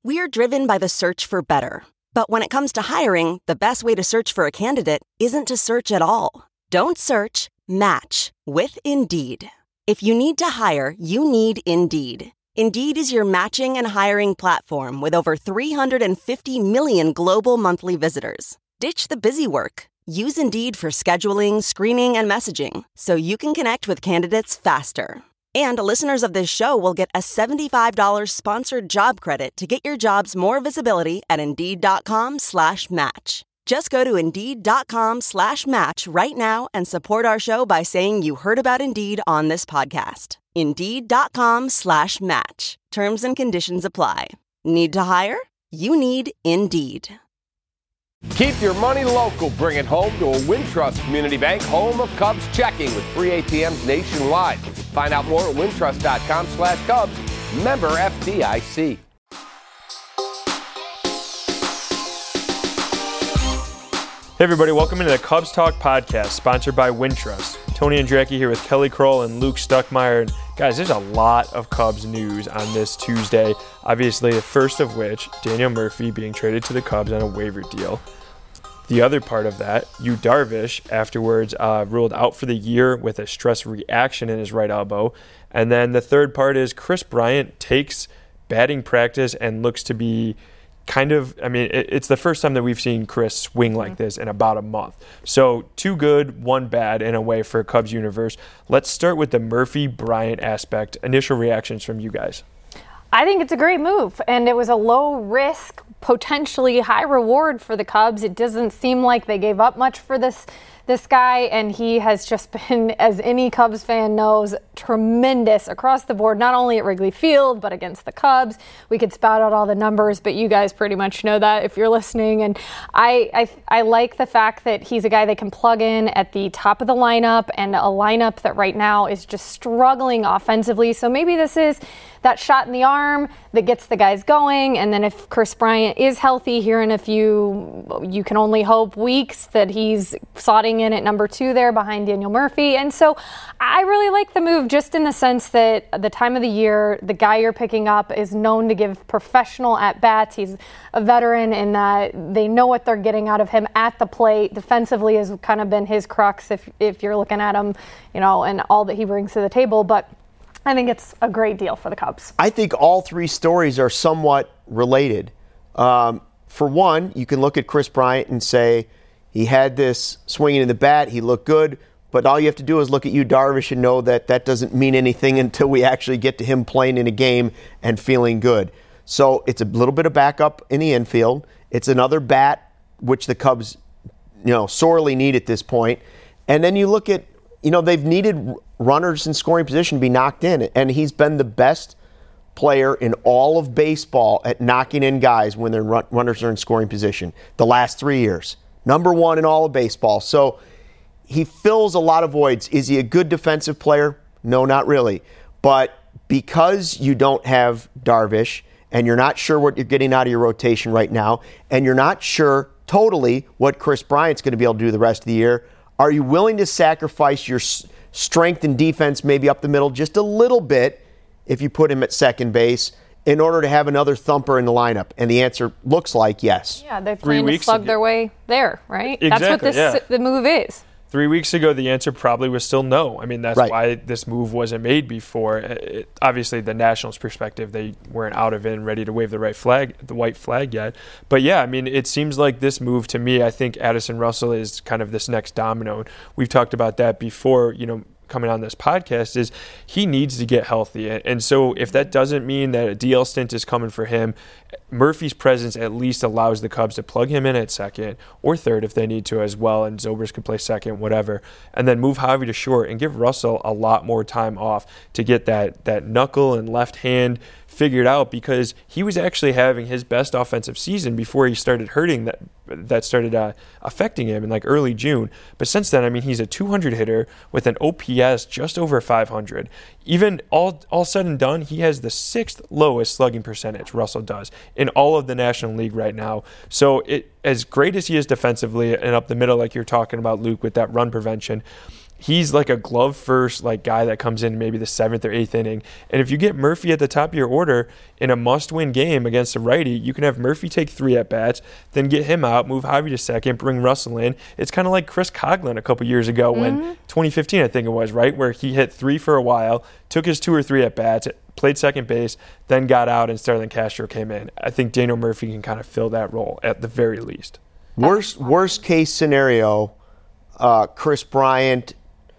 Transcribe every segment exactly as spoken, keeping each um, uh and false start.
We're driven by the search for better. But when it comes to hiring, the best way to search for a candidate isn't to search at all. Don't search, match with Indeed. If you need to hire, you need Indeed. Indeed is your matching and hiring platform with over three hundred fifty million global monthly visitors. Ditch the busy work. Use Indeed for scheduling, screening, and messaging so you can connect with candidates faster. And listeners of this show will get a seventy-five dollars sponsored job credit to get your jobs more visibility at Indeed.com slash match. Just go to Indeed.com slash match right now and support our show by saying you heard about Indeed on this podcast. Indeed.com slash match. Terms and conditions apply. Need to hire? You need Indeed. Keep your money local. Bring it home to a Wintrust Community Bank, home of Cubs checking with free A T Ms nationwide. Find out more at wintrust.com slash Cubs. Member F D I C. Hey everybody, welcome into the Cubs Talk podcast, sponsored by Wintrust. Tony Andracki here with Kelly Kroll and Luke Stuckmeyer. And guys, there's a lot of Cubs news on this Tuesday. Obviously, the first of which, Daniel Murphy being traded to the Cubs on a waiver deal. The other part of that, Yu Darvish afterwards uh, ruled out for the year with a stress reaction in his right elbow. And then the third part is Kris Bryant takes batting practice and looks to be kind of, I mean, it, it's the first time that we've seen Kris swing like this in about a month. So two good, one bad in a way for Cubs universe. Let's start with the Murphy-Bryant aspect. Initial reactions from you guys. I think it's a great move, and it was a low risk, potentially high reward for the Cubs. It doesn't seem like they gave up much for this this guy, and he has just been, as any Cubs fan knows, tremendous across the board, not only at Wrigley Field, but against the Cubs. We could spout out all the numbers, but you guys pretty much know that if you're listening. And I, I, I like the fact that he's a guy that can plug in at the top of the lineup, and a lineup that right now is just struggling offensively. So maybe this is that shot in the arm that gets the guys going. And then if Kris Bryant is healthy here in a few, you can only hope, weeks, that he's slotting in at number two there behind Daniel Murphy. And so I really like the move, just in the sense that the time of the year, the guy you're picking up is known to give professional at-bats. He's a veteran in that they know what they're getting out of him at the plate. Defensively has kind of been his crux if if you're looking at him, you know, and all that he brings to the table. But I think it's a great deal for the Cubs. I think all three stories are somewhat related. Um, for one, you can look at Kris Bryant and say he had this swinging in the bat, he looked good, but all you have to do is look at Yu Darvish and know that that doesn't mean anything until we actually get to him playing in a game and feeling good. So it's a little bit of backup in the infield. It's another bat, which the Cubs, you know, sorely need at this point. And then you look at, you know, they've needed runners in scoring position to be knocked in, and he's been the best player in all of baseball at knocking in guys when their run- runners are in scoring position the last three years. Number one in all of baseball. So he fills a lot of voids. Is he a good defensive player? No, not really. But because you don't have Darvish, and you're not sure what you're getting out of your rotation right now, and you're not sure totally what Kris Bryant's going to be able to do the rest of the year, are you willing to sacrifice your s- strength and defense maybe up the middle just a little bit if you put him at second base in order to have another thumper in the lineup? And the answer looks like yes. Yeah, they're trying to slug their way there, right? Exactly, that's what this yeah. the move is. Three weeks ago, the answer probably was still no. I mean, that's right. why this move wasn't made before. It, obviously, the Nationals' perspective, they weren't out of it and ready to wave the right flag, the white flag yet. But yeah, I mean, it seems like this move to me, I think Addison Russell is kind of this next domino. We've talked about that before, you know, coming on this podcast, is he needs to get healthy. And so if that doesn't mean that a D L stint is coming for him, Murphy's presence at least allows the Cubs to plug him in at second or third if they need to as well, and Zobrist can play second, whatever, and then move Javi to short and give Russell a lot more time off to get that that knuckle and left hand figured out, because he was actually having his best offensive season before he started hurting that that started uh, affecting him in like early June. But since then, I mean, he's a two hundred hitter with an O P S just over five hundred. Even all all said and done, he has the sixth lowest slugging percentage, Russell does, in all of the National League right now. So it, as great as he is defensively and up the middle, like you're talking about, Luke, with that run prevention, he's like a glove first like guy that comes in maybe the seventh or eighth inning. And if you get Murphy at the top of your order in a must-win game against a righty, you can have Murphy take three at-bats, then get him out, move Javi to second, bring Russell in. It's kind of like Chris Coghlan a couple years ago mm-hmm. when twenty fifteen, I think it was, right, where he hit three for a while, took his two or three at-bats, played second base, then got out and Starlin Castro came in. I think Daniel Murphy can kind of fill that role at the very least. Worst, worst case scenario, uh, Chris Bryant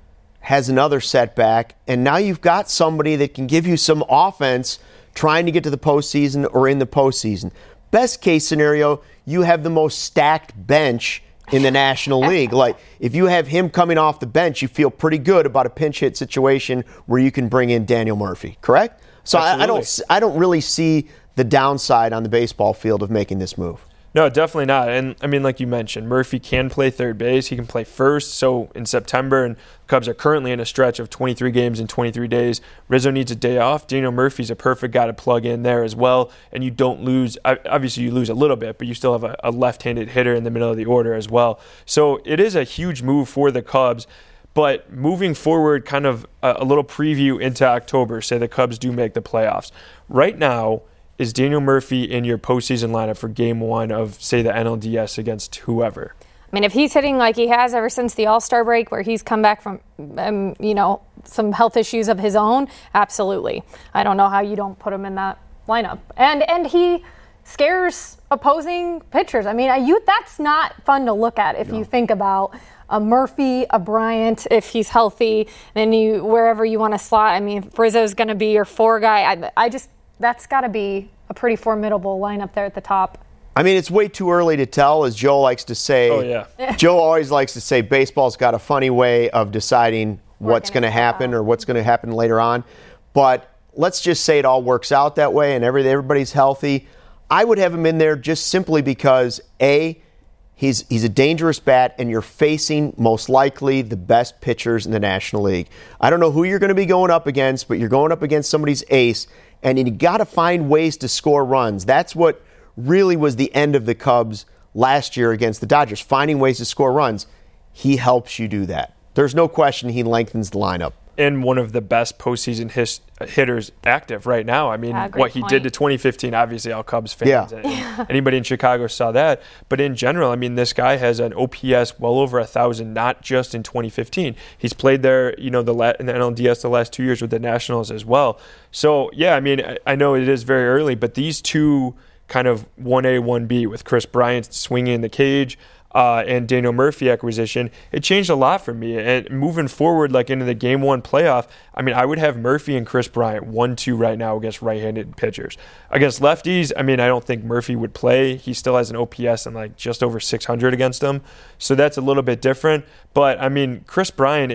has another setback, and now you've got somebody that can give you some offense trying to get to the postseason or in the postseason. Best case scenario, you have the most stacked bench in the National League. Like, if you have him coming off the bench, you feel pretty good about a pinch hit situation where you can bring in Daniel Murphy, correct? So I, I don't I don't really see the downside on the baseball field of making this move. No, definitely not. And, I mean, like you mentioned, Murphy can play third base. He can play first. So in September, and Cubs are currently in a stretch of twenty-three games in twenty-three days. Rizzo needs a day off. Daniel Murphy's a perfect guy to plug in there as well. And you don't lose. Obviously, you lose a little bit, but you still have a, a left-handed hitter in the middle of the order as well. So it is a huge move for the Cubs. But moving forward, kind of a, a little preview into October, say the Cubs do make the playoffs. Right now, is Daniel Murphy in your postseason lineup for game one of, say, the N L D S against whoever? I mean, if he's hitting like he has ever since the All-Star break, where he's come back from, um, you know, some health issues of his own, absolutely. I don't know how you don't put him in that lineup. And and he scares opposing pitchers. I mean, you that's not fun to look at if no. you think about a Murphy, a Bryant, if he's healthy, then you wherever you want to slot. I mean, if Rizzo's going to be your four guy. I, I just that's got to be a pretty formidable lineup there at the top. I mean, it's way too early to tell, as Joe likes to say. Oh, yeah. Joe always likes to say baseball's got a funny way of deciding what's going to happen or what's going to happen later on. But let's just say it all works out that way and every, everybody's healthy. I would have him in there just simply because, A, he's he's a dangerous bat, and you're facing most likely the best pitchers in the National League. I don't know who you're going to be going up against, but you're going up against somebody's ace, and you got to find ways to score runs. That's what really was the end of the Cubs last year against the Dodgers, finding ways to score runs. He helps you do that. There's no question he lengthens the lineup. And one of the best postseason his, hitters active right now. I mean, yeah, what he point. did to twenty fifteen, obviously all Cubs fans. Yeah. Anybody in Chicago saw that. But in general, I mean, this guy has an O P S well over one thousand, not just in twenty fifteen. He's played there, you know, the in the N L D S the last two years with the Nationals as well. So, yeah, I mean, I know it is very early, but these two kind of one A, one B with Chris Bryant swinging in the cage, Uh, and Daniel Murphy acquisition, it changed a lot for me. And moving forward, like into the game one playoff, I mean, I would have Murphy and Chris Bryant one two right now against right-handed pitchers. Against lefties, I mean, I don't think Murphy would play. He still has an O P S and like just over six hundred against them. So that's a little bit different. But I mean, Chris Bryant,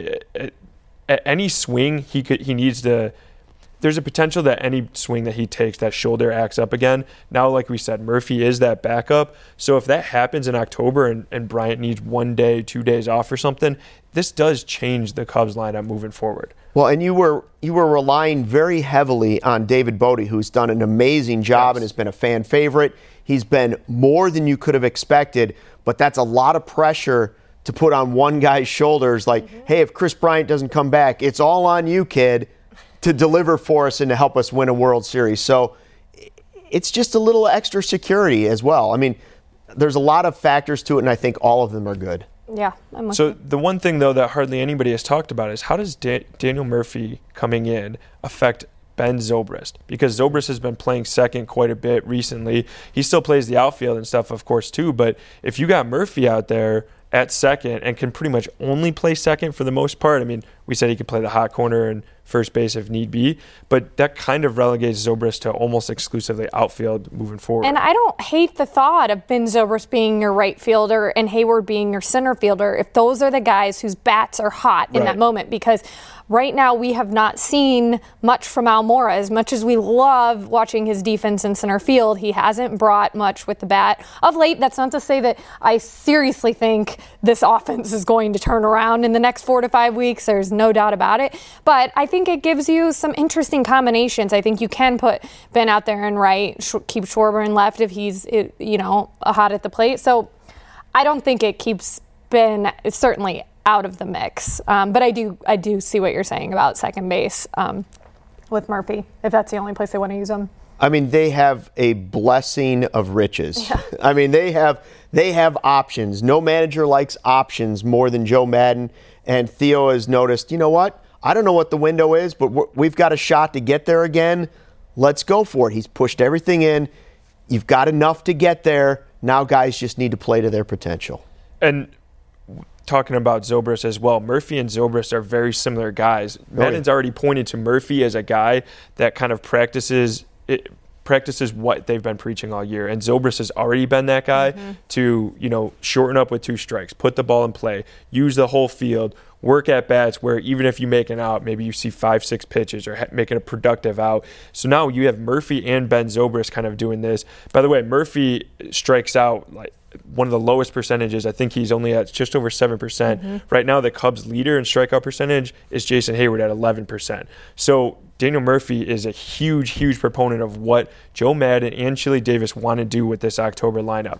at any swing, he could he needs to. There's a potential that any swing that he takes, that shoulder acts up again. Now, like we said, Murphy is that backup. So if that happens in October and, and Bryant needs one day, two days off or something, this does change the Cubs lineup moving forward. Well, and you were you were relying very heavily on David Bote, who's done an amazing job yes. and has been a fan favorite. He's been more than you could have expected, but that's a lot of pressure to put on one guy's shoulders. Like, mm-hmm. hey, if Chris Bryant doesn't come back, it's all on you, kid, to deliver for us and to help us win a World Series. So it's just a little extra security as well. I mean, there's a lot of factors to it, and I think all of them are good. Yeah. I'm with so you. The one thing, though, that hardly anybody has talked about is how does da- Daniel Murphy coming in affect Ben Zobrist? Because Zobrist has been playing second quite a bit recently. He still plays the outfield and stuff, of course, too. But if you got Murphy out there at second and can pretty much only play second for the most part, I mean, we said he could play the hot corner and first base if need be, but that kind of relegates Zobrist to almost exclusively outfield moving forward. And I don't hate the thought of Ben Zobrist being your right fielder and Hayward being your center fielder if those are the guys whose bats are hot in right. that moment, because right now we have not seen much from Almora. As much as we love watching his defense in center field, he hasn't brought much with the bat of late. That's not to say that I seriously think this offense is going to turn around in the next four to five weeks. There's no doubt about it. But I think it gives you some interesting combinations. I think you can put Ben out there and right, keep Schwarber in left if he's, you know, hot at the plate. So I don't think it keeps Ben certainly out of the mix. Um, but I do I do see what you're saying about second base um, with Murphy, if that's the only place they want to use him. I mean, they have a blessing of riches. Yeah. I mean, they have they have options. No manager likes options more than Joe Maddon. And Theo has noticed, you know what? I don't know what the window is, but we're, we've got a shot to get there again. Let's go for it. He's pushed everything in. You've got enough to get there. Now guys just need to play to their potential. And talking about Zobrist as well, Murphy and Zobrist are very similar guys. Oh, Maddon's yeah. already pointed to Murphy as a guy that kind of practices it, practices what they've been preaching all year. And Zobrist has already been that guy mm-hmm. to, you know, shorten up with two strikes, put the ball in play, use the whole field, work at bats where even if you make an out, maybe you see five, six pitches or ha- making a productive out. So now you have Murphy and Ben Zobrist kind of doing this. By the way, Murphy strikes out like one of the lowest percentages. I think he's only at just over seven percent. Mm-hmm. Right now, the Cubs' leader in strikeout percentage is Jason Hayward at eleven percent. So Daniel Murphy is a huge, huge proponent of what Joe Maddon and Chili Davis want to do with this October lineup.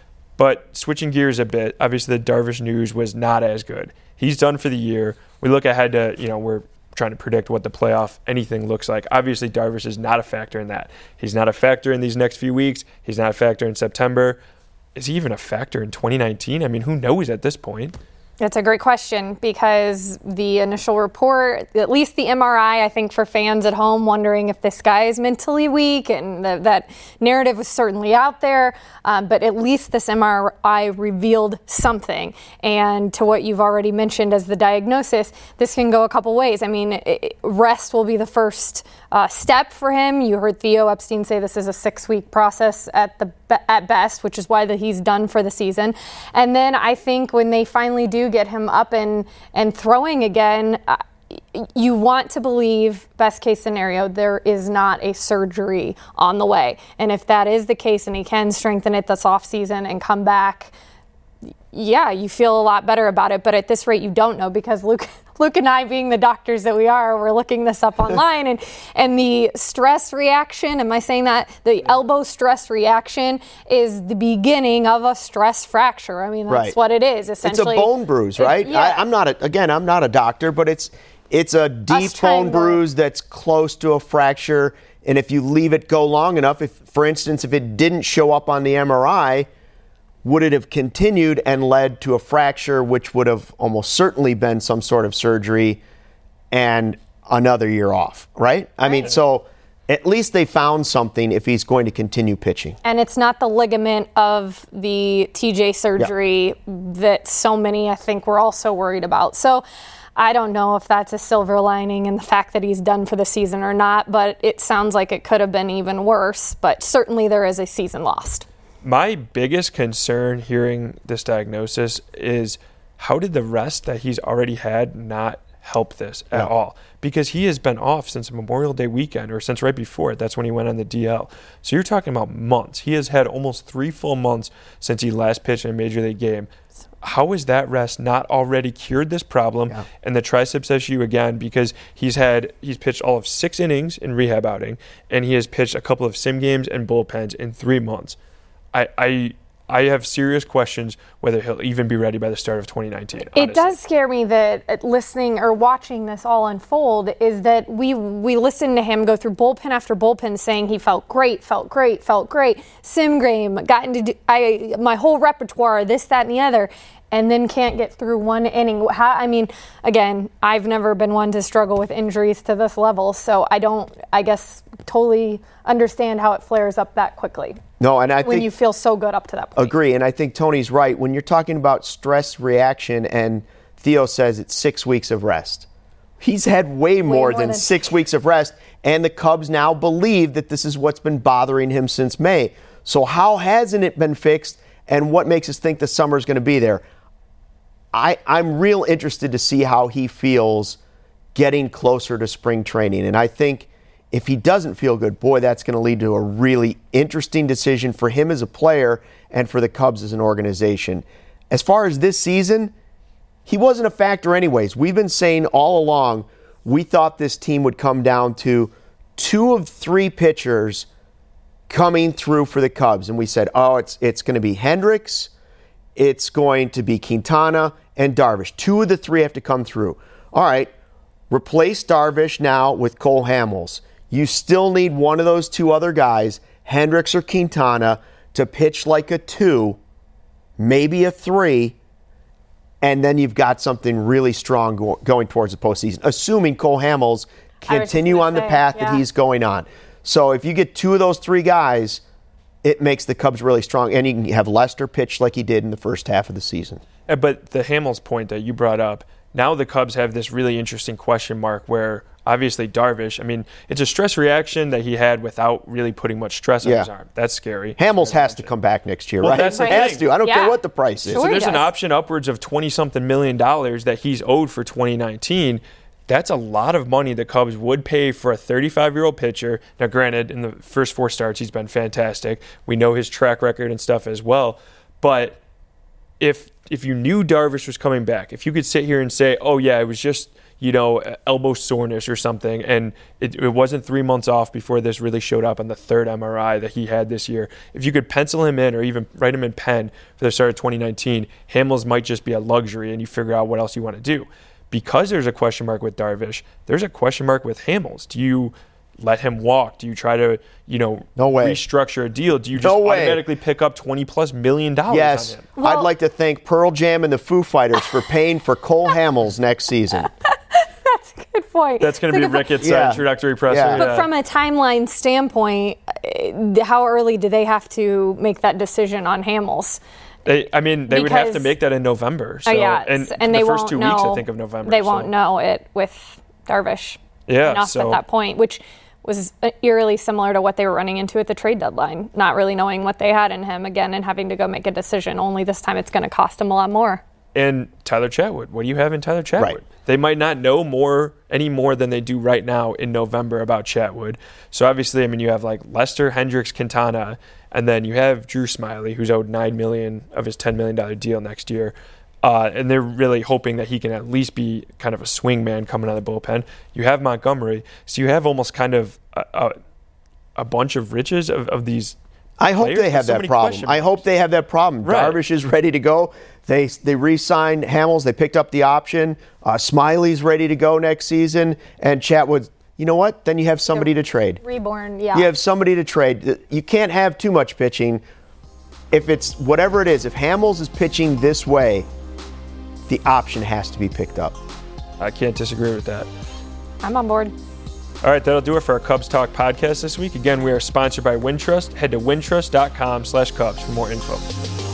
But switching gears a bit, obviously the Darvish news was not as good. He's done for the year. We look ahead to, you know, we're trying to predict what the playoff anything looks like. Obviously, Darvish is not a factor in that. He's not a factor in these next few weeks. He's not a factor in September. Is he even a factor in twenty nineteen? I mean, who knows at this point? That's a great question because the initial report, at least the M R I, I think for fans at home wondering if this guy is mentally weak, and the, that narrative was certainly out there, um, but at least this M R I revealed something. And to what you've already mentioned as the diagnosis, this can go a couple ways. I mean, it, rest will be the first uh, step for him. You heard Theo Epstein say this is a six-week process at the at best, which is why that he's done for the season. And then I think when they finally do get him up and, and throwing again, uh, you want to believe, best case scenario, there is not a surgery on the way. And if that is the case and he can strengthen it this offseason and come back, yeah, you feel a lot better about it. But at this rate, you don't know because Luke Luke and I, being the doctors that we are, we're looking this up online. And, and the stress reaction, am I saying that? The elbow stress reaction is the beginning of a stress fracture. I mean, that's right. what it is, essentially. It's a bone bruise, right? It, yeah. I, I'm not, a, again, I'm not a doctor, but it's it's a deep bone bruise that's close to a fracture. And if you leave it go long enough, if, for instance, if it didn't show up on the M R I, would it have continued and led to a fracture, which would have almost certainly been some sort of surgery and another year off, right? I mean, so at least they found something if he's going to continue pitching. And it's not the ligament of the T J surgery yeah. that so many, I think, were also worried about. So I don't know if that's a silver lining in the fact that he's done for the season or not, but it sounds like it could have been even worse. But certainly there is a season lost. My biggest concern hearing this diagnosis is how did the rest that he's already had not help this at no. all? Because he has been off since Memorial Day weekend or since right before it. That's when he went on the D L. So you're talking about months. He has had almost three full months since he last pitched in a Major League game. How is that rest not already cured this problem yeah. and the triceps issue again? Because he's had he's pitched all of six innings in rehab outing, and he has pitched a couple of sim games and bullpens in three months. I, I I have serious questions whether he'll even be ready by the start of twenty nineteen. Honestly. It does scare me that listening or watching this all unfold is that we we listened to him go through bullpen after bullpen saying he felt great, felt great, felt great, sim game, got into I my whole repertoire, this, that, and the other, and then can't get through one inning. How, I mean, again, I've never been one to struggle with injuries to this level, so I don't, I guess, totally understand how it flares up that quickly. No, and I when think, you feel so good up to that point. Agree, and I think Tony's right. When you're talking about stress reaction, and Theo says it's six weeks of rest, he's had way more, way more than, than six weeks of rest, and the Cubs now believe that this is what's been bothering him since May. So how hasn't it been fixed, and what makes us think the summer's going to be there? I, I'm real interested to see how he feels getting closer to spring training, and I think if he doesn't feel good, boy, that's going to lead to a really interesting decision for him as a player and for the Cubs as an organization. As far as this season, he wasn't a factor anyways. We've been saying all along we thought this team would come down to two of three pitchers coming through for the Cubs. And we said, oh, it's it's going to be Hendricks, it's going to be Quintana and Darvish. Two of the three have to come through. All right, replace Darvish now with Cole Hamels. You still need one of those two other guys, Hendricks or Quintana, to pitch like a two, maybe a three, and then you've got something really strong go- going towards the postseason, assuming Cole Hamels continue on the say, path yeah. that he's going on. So if you get two of those three guys, it makes the Cubs really strong, and you can have Lester pitch like he did in the first half of the season. But the Hamels point that you brought up, now the Cubs have this really interesting question mark where obviously Darvish, I mean, it's a stress reaction that he had without really putting much stress on Yeah. his arm. That's scary. Hamels has to come back next year, Well, right? that's the has thing. to. I don't Yeah. care what the price is. Sure. So there's he an does. option upwards of twenty-something million dollars that he's owed for twenty nineteen. That's a lot of money the Cubs would pay for a thirty-five-year-old pitcher. Now, granted, in the first four starts, he's been fantastic. We know his track record and stuff as well. But if if you knew Darvish was coming back, if you could sit here and say, oh, yeah, it was just, you know, elbow soreness or something, and it, it wasn't three months off before this really showed up on the third M R I that he had this year. If you could pencil him in or even write him in pen for the start of twenty nineteen, Hamels might just be a luxury and you figure out what else you want to do. Because there's a question mark with Darvish, there's a question mark with Hamels. Do you let him walk? Do you try to, you know, No way. restructure a deal? Do you just No way. automatically pick up twenty plus million dollars Yes, on him? Well- I'd like to thank Pearl Jam and the Foo Fighters for paying for Cole Hamels next season. That's a good point. That's going to It's be a good point. Ricketts' Yeah. uh, introductory presser. Yeah. But from a timeline standpoint, uh, how early do they have to make that decision on Hamels? They, I mean, they would have to Because- make that in November. So, Oh, yeah, and, and the they first won't two know, weeks, I think, of November. They so. won't know it with Darvish Yeah, enough so- at that point, which was eerily similar to what they were running into at the trade deadline, not really knowing what they had in him again and having to go make a decision. Only this time it's going to cost them a lot more. And Tyler Chatwood, what do you have in Tyler Chatwood? Right. They might not know more any more than they do right now in November about Chatwood. So obviously, I mean, you have like Lester, Hendricks, Quintana, and then you have Drew Smiley, who's owed nine million dollars of his ten million dollars deal next year. Uh, and they're really hoping that he can at least be kind of a swing man coming out of the bullpen. You have Montgomery, so you have almost kind of a, a, a bunch of riches of, of these. I hope players they with have so that many problem. question I hope marks. they have that problem. Right. Darvish is ready to go. They they re-signed Hamels. They picked up the option. Uh, Smiley's ready to go next season. And Chatwood, you know what? Then you have somebody to trade. Reborn, yeah. You have somebody to trade. You can't have too much pitching. If it's whatever it is, if Hamels is pitching this way, the option has to be picked up. I can't disagree with that. I'm on board. All right, that'll do it for our Cubs Talk podcast this week. Again, we are sponsored by Wintrust. Head to wintrust dot com slash Cubs for more info.